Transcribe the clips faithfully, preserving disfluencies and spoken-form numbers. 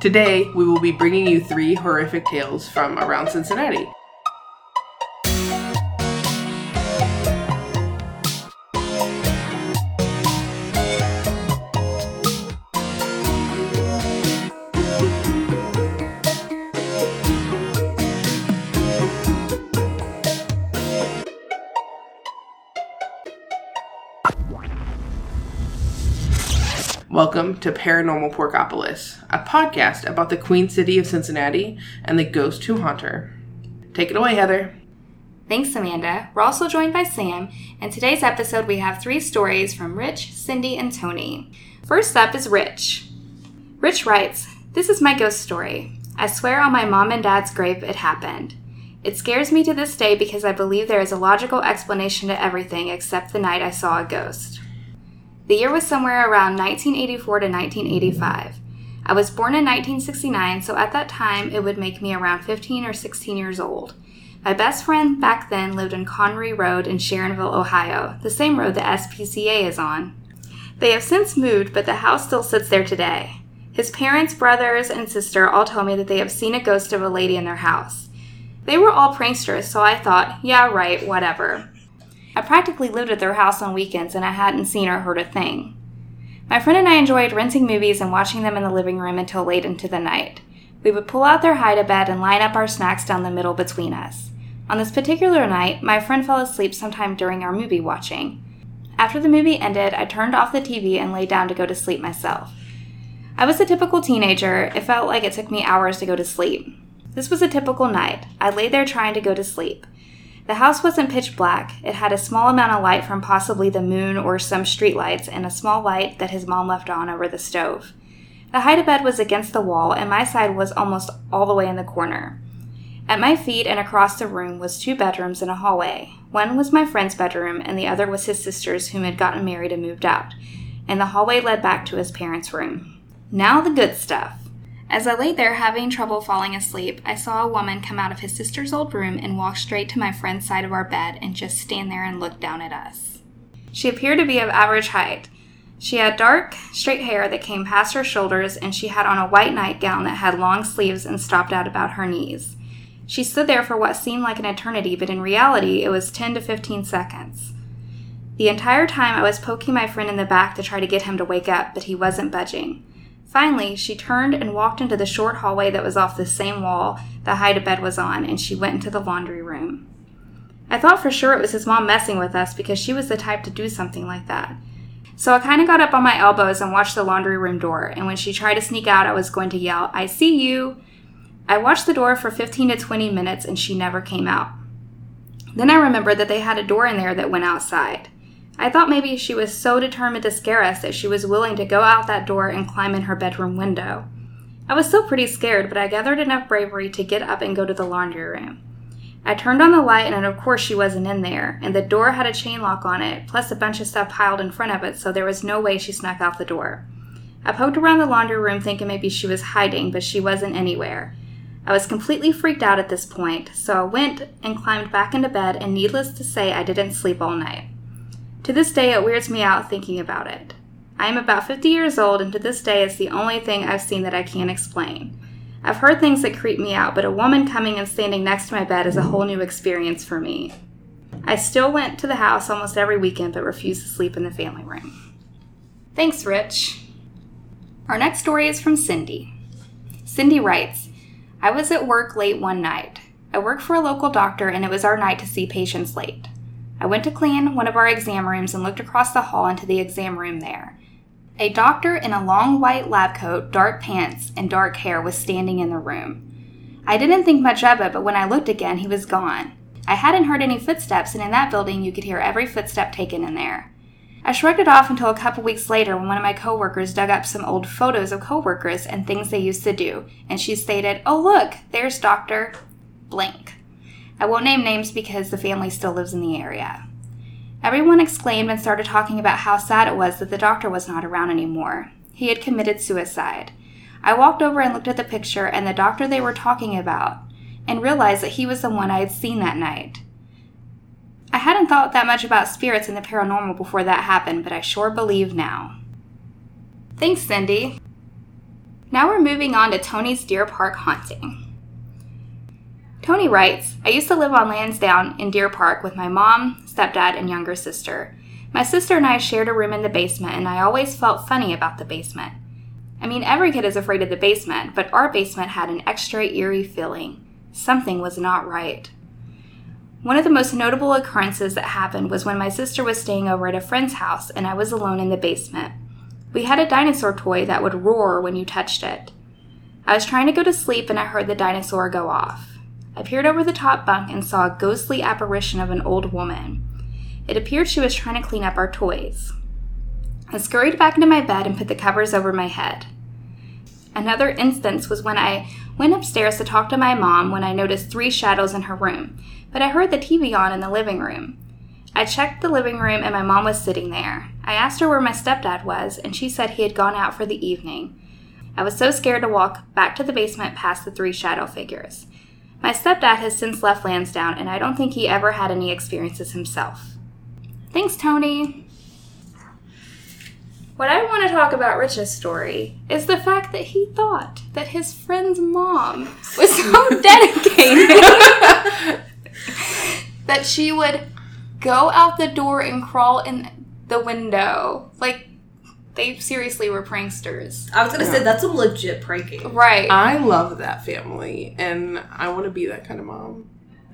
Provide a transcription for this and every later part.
Today, we will be bringing you three horrific tales from around Cincinnati. Welcome to Paranormal Porkopolis, a podcast about the Queen City of Cincinnati and the ghost who haunt her. Take it away, Heather. Thanks, Amanda. We're also joined by Sam. In today's episode, we have three stories from Rich, Cindy, and Tony. First up is Rich. Rich writes, "This is my ghost story. I swear on my mom and dad's grave it happened. It scares me to this day because I believe there is a logical explanation to everything except the night I saw a ghost. The year was somewhere around nineteen eighty-four to nineteen eighty-five. I was born in nineteen sixty-nine, so at that time it would make me around fifteen or sixteen years old. My best friend back then lived in Connery Road in Sharonville, Ohio, the same road the S P C A is on. They have since moved, but the house still sits there today. His parents, brothers, and sister all told me that they have seen a ghost of a lady in their house. They were all pranksters, so I thought, yeah, right, whatever. I practically lived at their house on weekends, and I hadn't seen or heard a thing. My friend and I enjoyed renting movies and watching them in the living room until late into the night. We would pull out their hide-a-bed and line up our snacks down the middle between us. On this particular night, my friend fell asleep sometime during our movie watching. After the movie ended, I turned off the T V and lay down to go to sleep myself. I was a typical teenager. It felt like it took me hours to go to sleep. This was a typical night. I lay there trying to go to sleep. The house wasn't pitch black. It had a small amount of light from possibly the moon or some street lights and a small light that his mom left on over the stove. The hide-a-bed was against the wall, and my side was almost all the way in the corner. At my feet and across the room was two bedrooms and a hallway. One was my friend's bedroom, and the other was his sister's, whom had gotten married and moved out, and the hallway led back to his parents' room. Now the good stuff. As I lay there having trouble falling asleep, I saw a woman come out of his sister's old room and walk straight to my friend's side of our bed and just stand there and look down at us. She appeared to be of average height. She had dark, straight hair that came past her shoulders, and she had on a white nightgown that had long sleeves and stopped out about her knees. She stood there for what seemed like an eternity, but in reality it was ten to fifteen seconds. The entire time I was poking my friend in the back to try to get him to wake up, but he wasn't budging. Finally, she turned and walked into the short hallway that was off the same wall the hide-a-bed was on, and she went into the laundry room. I thought for sure it was his mom messing with us because she was the type to do something like that. So I kind of got up on my elbows and watched the laundry room door, and when she tried to sneak out, I was going to yell, "I see you!" I watched the door for fifteen to twenty minutes, and she never came out. Then I remembered that they had a door in there that went outside. I thought maybe she was so determined to scare us that she was willing to go out that door and climb in her bedroom window. I was still pretty scared, but I gathered enough bravery to get up and go to the laundry room. I turned on the light, and of course she wasn't in there, and the door had a chain lock on it, plus a bunch of stuff piled in front of it, so there was no way she snuck out the door. I poked around the laundry room thinking maybe she was hiding, but she wasn't anywhere. I was completely freaked out at this point, so I went and climbed back into bed, and needless to say, I didn't sleep all night. To this day, it weirds me out thinking about it. I am about fifty years old, and to this day, it's the only thing I've seen that I can't explain. I've heard things that creep me out, but a woman coming and standing next to my bed is a whole new experience for me. I still went to the house almost every weekend, but refused to sleep in the family room. Thanks, Rich. Our next story is from Cindy. Cindy writes, "I was at work late one night. I work for a local doctor, and it was our night to see patients late. I went to clean one of our exam rooms and looked across the hall into the exam room there. A doctor in a long white lab coat, dark pants, and dark hair was standing in the room. I didn't think much of it, but when I looked again, he was gone. I hadn't heard any footsteps, and in that building, you could hear every footstep taken in there. I shrugged it off until a couple weeks later when one of my coworkers dug up some old photos of coworkers and things they used to do, and she stated, 'Oh look, there's Doctor Blank.' I won't name names because the family still lives in the area. Everyone exclaimed and started talking about how sad it was that the doctor was not around anymore. He had committed suicide. I walked over and looked at the picture and the doctor they were talking about and realized that he was the one I had seen that night. I hadn't thought that much about spirits and the paranormal before that happened, but I sure believe now." Thanks, Cindy. Now we're moving on to Tony's Deer Park haunting. Tony writes, I used to live on Lansdowne in Deer Park with my mom, stepdad, and younger sister. My sister and I shared a room in the basement, and I always felt funny about the basement. I mean, every kid is afraid of the basement, but our basement had an extra eerie feeling. Something was not right. One of the most notable occurrences that happened was when my sister was staying over at a friend's house, and I was alone in the basement. We had a dinosaur toy that would roar when you touched it. I was trying to go to sleep, and I heard the dinosaur go off. I peered over the top bunk and saw a ghostly apparition of an old woman. It appeared she was trying to clean up our toys. I scurried back into my bed and put the covers over my head. Another instance was when I went upstairs to talk to my mom when I noticed three shadows in her room, but I heard the T V on in the living room. I checked the living room and my mom was sitting there. I asked her where my stepdad was, and she said he had gone out for the evening. I was so scared to walk back to the basement past the three shadow figures. My stepdad has since left Lansdowne, and I don't think he ever had any experiences himself. Thanks, Tony. What I want to talk about Rich's story is the fact that he thought that his friend's mom was so dedicated that she would go out the door and crawl in the window. Like, they seriously were pranksters. I was going to Yeah. say, that's some legit pranking. Right. I love that family, and I want to be that kind of mom.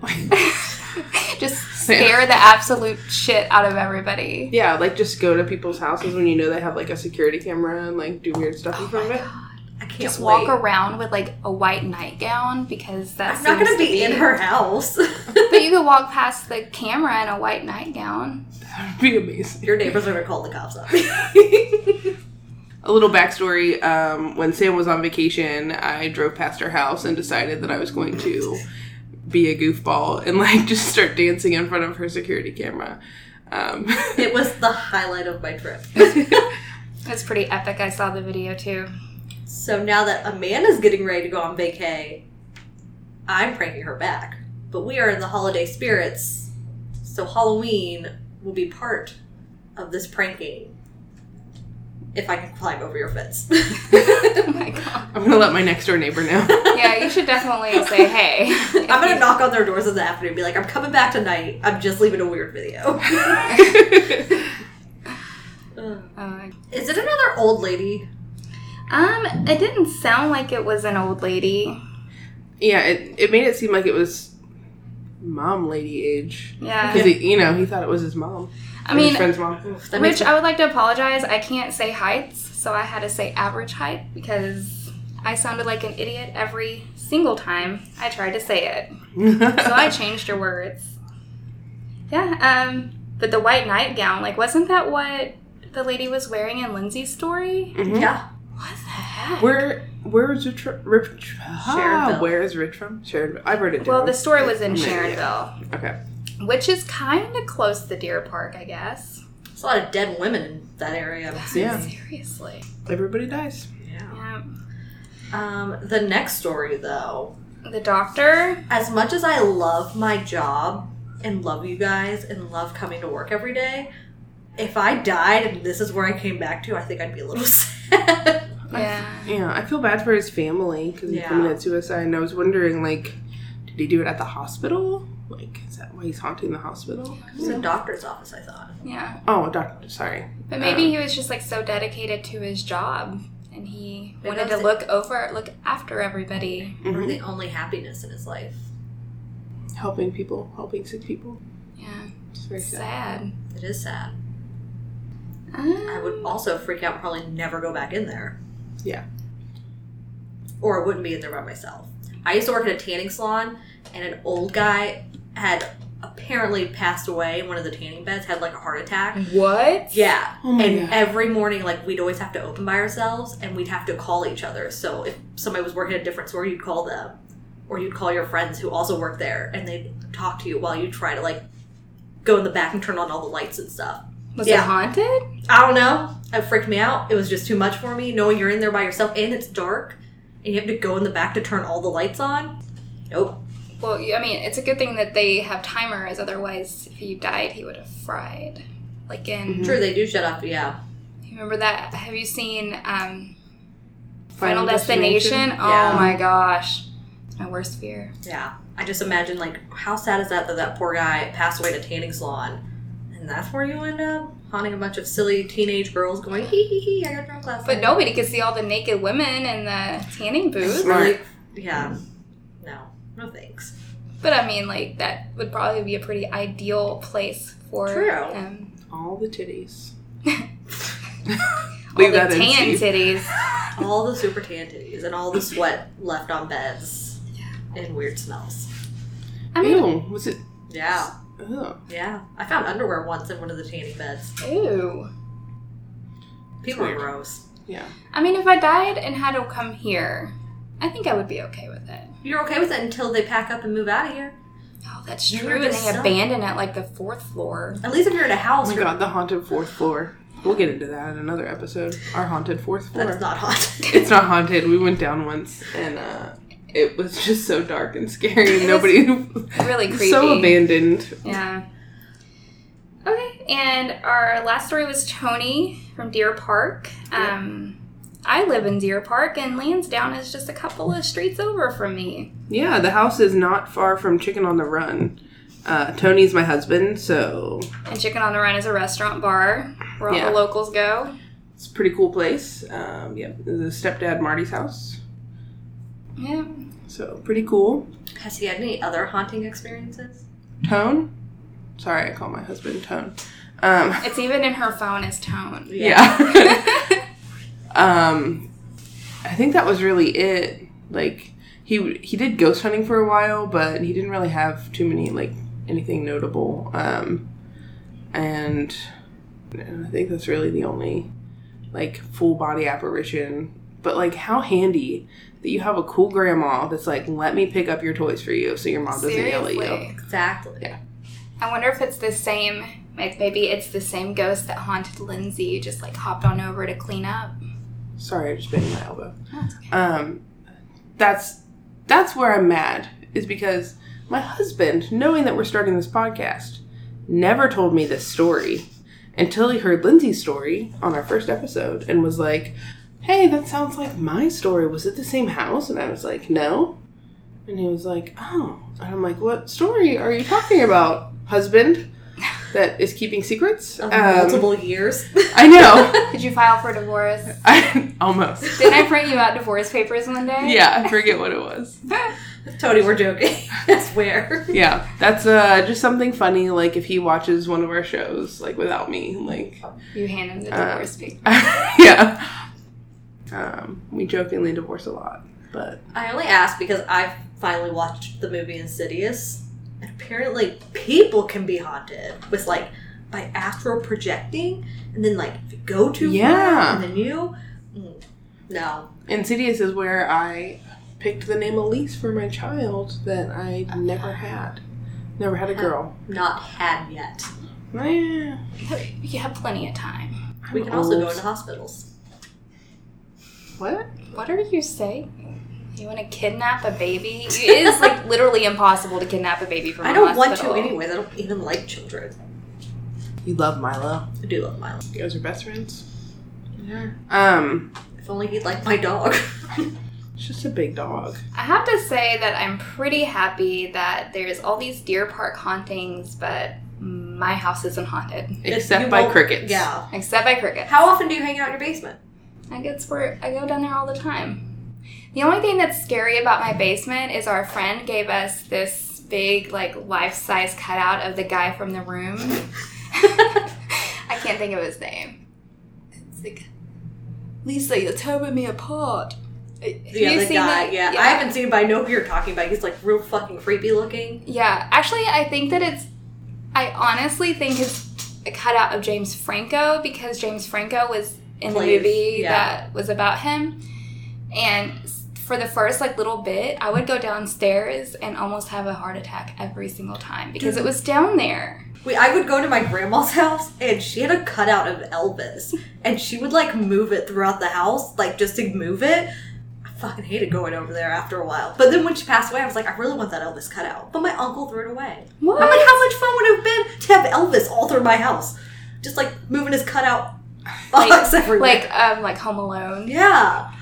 Just scare the absolute shit out of everybody. Yeah, like just go to people's houses when you know they have like a security camera and like do weird stuff in front of it. I can't Just wait. walk around with like a white nightgown because that's I'm not going to be in her house. But you could walk past the camera in a white nightgown. That would be amazing. Your neighbors are going to call the cops on A little backstory, um, when Sam was on vacation, I drove past her house and decided that I was going to be a goofball and like just start dancing in front of her security camera. Um, It was the highlight of my trip. It's pretty epic. I saw the video too. So now that Amanda's getting ready to go on vacay, I'm pranking her back. But we are in the holiday spirits, so Halloween will be part of this pranking. If I can climb over your fence. Oh my god. I'm gonna let my next door neighbor know. Yeah, you should definitely say hey. I'm gonna knock on their doors in the afternoon and be like, I'm coming back tonight. I'm just leaving a weird video. Uh, Is it another old lady? um, it didn't sound like it was an old lady. Yeah, it, it made it seem like it was mom lady age. Yeah. Because, you know, he thought it was his mom. I Or mean, his friend's mom. Oof, that makes Rich, me- I would like to apologize. I can't say heights, so I had to say average height because I sounded like an idiot every single time I tried to say it. So I changed your words. Yeah, um, but the white nightgown, like, wasn't that what the lady was wearing in Lindsay's story? Mhm. Yeah. What the heck? Where where is Rich, Rich ah, Sharonville. where is Rich from? Sharonville. I've heard it down. Well, the story was in Yeah. Sharonville, Okay. which is kind of close to Deer Park, I guess. There's a lot of dead women in that area. I'm Yeah. assuming. Seriously. Everybody dies. Yeah. Um, the next story, though, The doctor. as much as I love my job and love you guys and love coming to work every day, if I died and this is where I came back to, I think I'd be a little sad. Yeah. Yeah, I feel bad for his family because he Yeah. committed suicide, and I was wondering, like, did he do it at the hospital? Like, is that why he's haunting the hospital? It's a doctor's office, I thought. Yeah. Oh, doctor, sorry. But maybe Um, he was just like so dedicated to his job and he Maybe wanted that to was look over, look after everybody. Or mhm. the only happiness in his life. Helping people, helping sick people. Yeah. It's very sad. Sad. It is sad. Um, I would also freak out and probably never go back in there. Yeah. Or I wouldn't be in there by myself. I used to work at a tanning salon, and an old guy had apparently passed away in one of the tanning beds, had like a heart attack. What? Yeah. Oh my and God. every morning, like, we'd always have to open by ourselves, and we'd have to call each other. So if somebody was working at a different store, you'd call them. Or you'd call your friends who also work there, and they'd talk to you while you try to, like, go in the back and turn on all the lights and stuff. Was Yeah. it haunted? I don't know. It freaked me out. It was just too much for me, knowing you're in there by yourself, and it's dark, and you have to go in the back to turn all the lights on. Nope. Well, I mean, it's a good thing that they have timers. Otherwise, if you died, he would have fried. Like in, Mhm. True, they do shut up, yeah. you remember that? Have you seen um, Final, Destination? Destination? Oh Yeah. my gosh. It's my worst fear. Yeah. I just imagine, like, how sad is that that that poor guy passed away at a tanning salon? And that's where you end up? Haunting a bunch of silly teenage girls going, hee hee hee, I got drunk last But night. nobody could see all the naked women in the tanning booth. Smart. Really? Yeah. No. No thanks. But I mean, like, that would probably be a pretty ideal place for True. him. All the titties. All Leave the that in, tan Steve. titties. All the super tan titties and all the sweat left on beds. And weird smells. I mean, Ew, was it? Yeah. Ugh. Yeah. I found underwear once in one of the tanning beds. ew. People are Weird. gross. Yeah. I mean, if I died and had to come here, I think I would be okay with it. You're okay with it until they pack up and move out of here. Oh, that's You're true. And just they stuck. abandon it like the fourth floor. At least if you're in a Oh house, my you're, god, the haunted fourth floor. We'll get into that in another episode. Our haunted fourth floor. that's not haunted. It's not haunted. We went down once and uh, it was just so dark and scary. Nobody. Really creepy. So abandoned. Yeah. Okay, and our last story was Tony from Deer Park. Um, I live in Deer Park, and Lansdowne is just a couple of streets over from me. Yeah, the house is not far from Chicken on the Run. Uh, Tony's my husband, so And Chicken on the Run is a restaurant bar where all Yeah. the locals go. it's a pretty cool place. Um, yeah, the stepdad Marty's house. Yeah. So pretty cool. Has he had any other haunting experiences? Tone. Sorry, I call my husband Tone. Um, It's even in her phone as Tone. yeah. um, I think that was really it. Like he he did ghost hunting for a while, but he didn't really have too many like anything notable. Um, and I think that's really the only like full body apparition. But like, how handy that you have a cool grandma that's like, let me pick up your toys for you, so your mom doesn't yell at you. Seriously. Exactly. Yeah. I wonder if it's the same, like maybe it's the same ghost that haunted Lindsay, just like hopped on over to clean up. Sorry, I just banged my elbow. Oh, it's okay. Um, that's that's where I'm mad, is because my husband, knowing that we're starting this podcast, never told me this story until he heard Lindsay's story on our first episode and was like, hey, that sounds like my story. Was it the same house? And I was like, no. And he was like, oh. And I'm like, what story are you talking about, husband? That is keeping secrets? Of Um, multiple years. I know. Did you file for divorce? I, almost. Didn't I print you out divorce papers one day? Yeah, I forget what it was. Tony, we're joking. I swear. Yeah, that's uh, just something funny, like if he watches one of our shows, like without me, like, You hand him the Uh, divorce papers. yeah. Um, we jokingly divorce a lot, but I only asked because I finally watched the movie Insidious. And apparently people can be haunted with, like, by astral projecting. And then, like, if you go too Yeah. far and then you... Mm, no. Insidious is where I picked the name Elise for my child that I never had. Never had a girl. Not had yet. Eh, You have plenty of time. I'm We can also go old. into hospitals. What? What are you saying? You want to kidnap a baby? It is like literally impossible to kidnap a baby from a I don't want hospital. to anyways. I don't even like children. You love Milo. I do love Milo. You guys are best friends. Yeah. Um, If only he'd like my dog. it's just a big dog. I have to say that I'm pretty happy that there's all these Deer Park hauntings, but my house isn't haunted. Except You by won't- crickets. Yeah. Except by crickets. How often do you hang out in your basement? I get where I go down there all the time. The only thing that's scary about my basement is our friend gave us this big, like, life-size cutout of the guy from The Room. I can't think of his name. It's like, Lisa, you're tearing me apart. Yeah, You the seen guy. that? Yeah. I haven't seen him, but I know who you're talking about. He's like real fucking creepy looking. Yeah, actually, I think that it's. I honestly think it's a cutout of James Franco because James Franco was in the Plays, movie yeah. that was about him. And for the first, like, little bit, I would go downstairs and almost have a heart attack every single time because it was down there. We, I would go to my grandma's house, and she had a cutout of Elvis, and she would, like, move it throughout the house, like, just to move it. I fucking hated going over there after a while. But then when she passed away, I was like, I really want that Elvis cutout. But my uncle threw it away. What? I'm like, how much fun would it have been to have Elvis all through my house? Just, like, moving his cutout box Like, everywhere. like, um, like Home Alone. Yeah.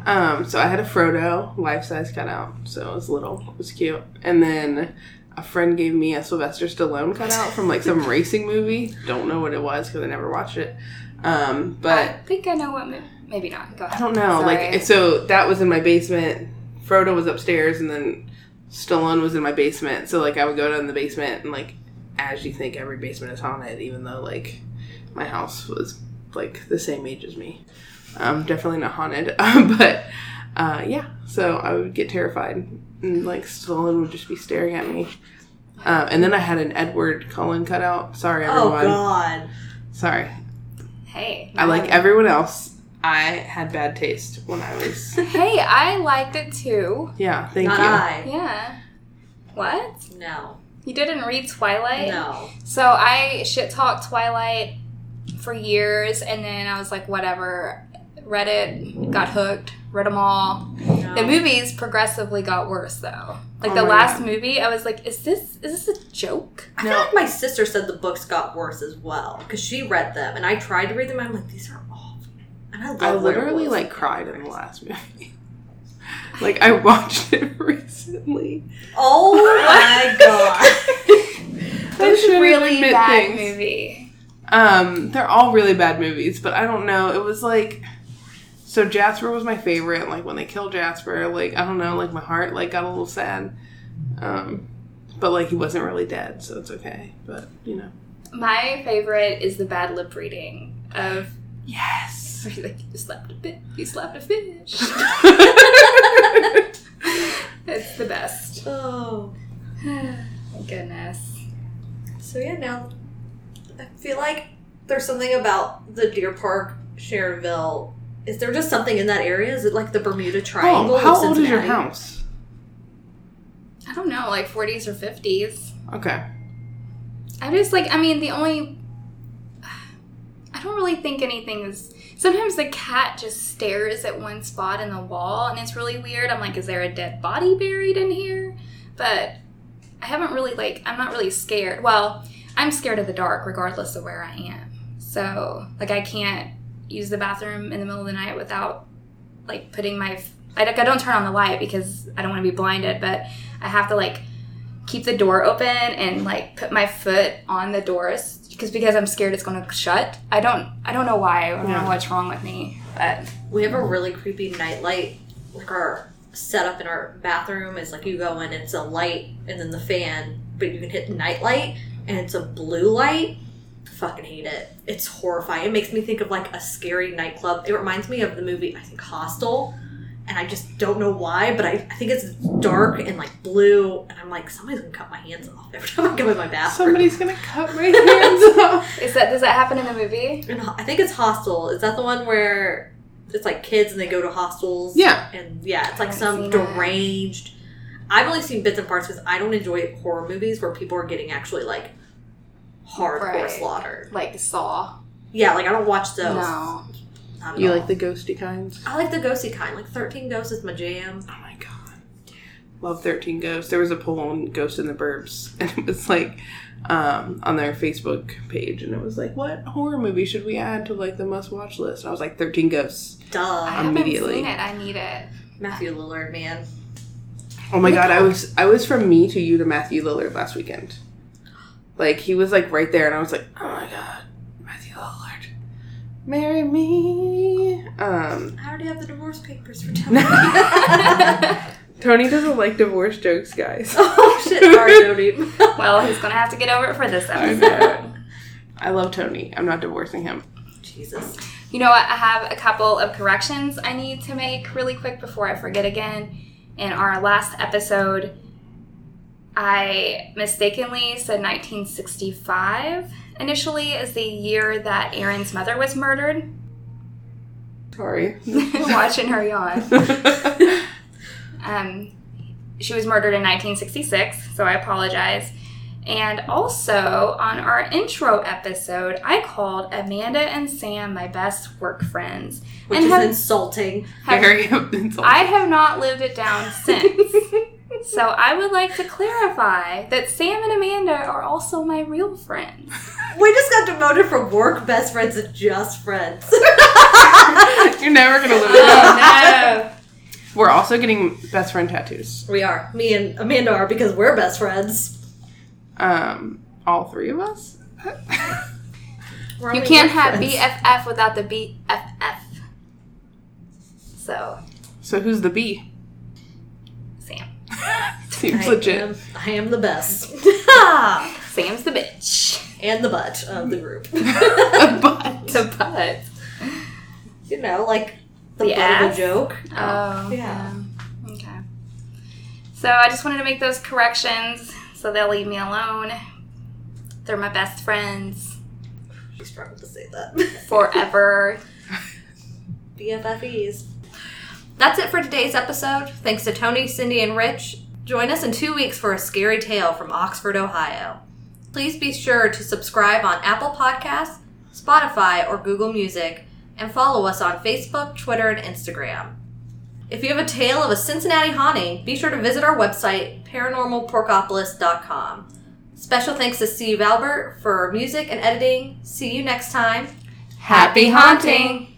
Um, so I had a Frodo life-size cutout, so it was little. It was cute. And then a friend gave me a Sylvester Stallone cutout from like some racing movie. Don't know what it was because I never watched it. Um, but I think I know what movie. Maybe not. Go ahead. I don't know. Sorry. Like, so that was in my basement. Frodo was upstairs, and then Stallone was in my basement. So like I would go down in the basement, and like as you think every basement is haunted, even though like my house was like the same age as me. Um, definitely not haunted, um, but uh, yeah. So I would get terrified, and like Stallone would just be staring at me. Um, and then I had an Edward Cullen cutout. Sorry, everyone. Oh God. Sorry. Hey. I like everyone else. I had bad taste when I was. Hey, I liked it too. Yeah, thank Not you. I. Yeah. What? No. You didn't read Twilight? No. So I shit talked Twilight for years, and then I was like, whatever. Read it, got hooked, read them all. No. The movies progressively got worse, though. Like Oh the my last God. movie, I was like, is this is this a joke? I No. feel like my sister said the books got worse as well because she read them and I tried to read them. And I'm like, these are awful. And I love I literally werewolves. like cried in the last movie. Like I watched it recently. Oh my God. That was a shouldn't really admit bad things. movie. Um, they're all really bad movies, but I don't know. It was like, so Jasper was my favorite. Like when they killed Jasper, like I don't know, like my heart like got a little sad. Um, but like he wasn't really dead, so it's okay. But you know, My favorite is the bad lip reading of. yes. Where he's like, you slapped a bit, you slapped a fish. It's the best. Oh. Thank goodness. So yeah, now I feel like there's something about the Deer Park, Sharonville. Is there just something in that area? Is it like the Bermuda Triangle? Oh, how of old is your Cincinnati? house? I don't know, like forties or fifties. Okay. I just like, I mean, the only. I don't really think anything is. Sometimes the cat just stares at one spot in the wall, and it's really weird. I'm like, is there a dead body buried in here? But I haven't really, like, I'm not really scared. Well, I'm scared of the dark regardless of where I am. So, like, I can't use the bathroom in the middle of the night without, like, putting my. I, like, I don't turn on the light because I don't want to be blinded, but I have to, like, keep the door open and, like, put my foot on the doors. Because because I'm scared it's going to shut. I don't I don't know why. I don't Yeah. know what's wrong with me. But We have a really creepy nightlight. Like our setup in our bathroom is like you go in, it's a light and then the fan, but you can hit nightlight and it's a blue light. Fucking hate it. It's horrifying. It makes me think of like a scary nightclub. It reminds me of the movie, I think, Hostel. And I just don't know why, but I, I think it's dark and like blue. And I'm like, somebody's gonna cut my hands off every time I go in my bathroom. Somebody's gonna cut my hands off. is that does that happen in the movie? And I think it's Hostel. Is that the one where it's like kids and they go to hostels? Yeah. And yeah, it's like haven't some seen that. deranged. I've only seen bits and parts because I don't enjoy horror movies where people are getting actually like hardcore Right. slaughtered. Like Saw. Yeah, like I don't watch those. No. Not at You all. like the ghosty kinds? I like the ghosty kind. Like thirteen Ghosts is my jam. Oh my god. Love thirteen Ghosts. There was a poll on Ghost in the Burbs, and it was like um, on their Facebook page, and it was like, what horror movie should we add to like the must watch list? And I was like, thirteen Ghosts. I Duh. haven't Immediately. seen it. I need it. Matthew Lillard, man. Oh my god, I was I was from Me to You to Matthew Lillard last weekend. Like he was like right there, and I was like, oh my god, Matthew Lillard, marry me. Um, I already have the divorce papers for Tony. Tony doesn't like divorce jokes, guys. Oh shit, sorry, Tony. Well, he's gonna have to get over it for this I episode. know. I love Tony. I'm not divorcing him. Jesus. You know what? I have a couple of corrections I need to make really quick before I forget again. In our last episode, I mistakenly said nineteen sixty-five initially as the year that Aaron's mother was murdered. Sorry. Watching her yawn. Um, she was murdered in nineteen sixty-six, so I apologize. And also, on our intro episode, I called Amanda and Sam my best work friends. Which and is have, insulting. have- Very insulting. I have not lived it down since. So I would like to clarify that Sam and Amanda are also my real friends. We just got demoted from work best friends to just friends. You're never gonna live it down. Oh, no. We're also getting best friend tattoos. We are. Me and Amanda are because we're best friends. Um, all three of us? We're You only can't work have friends. B F F without the B F F. So, So who's the B? Sam. Seems I legit. Am, I am the best. Sam's the bitch. And the butt of the group. But The butt. You know, like the, The butt of ass? a joke. Oh, Yeah. yeah. Okay. So I just wanted to make those corrections so they'll leave me alone. They're my best friends She struggled to say that. forever. B F F Es. That's it for today's episode. Thanks to Tony, Cindy, and Rich. Join us in two weeks for a scary tale from Oxford, Ohio. Please be sure to subscribe on Apple Podcasts, Spotify, or Google Music, and follow us on Facebook, Twitter, and Instagram. If you have a tale of a Cincinnati haunting, be sure to visit our website, paranormal porkopolis dot com. Special thanks to Steve Albert for music and editing. See you next time. Happy haunting!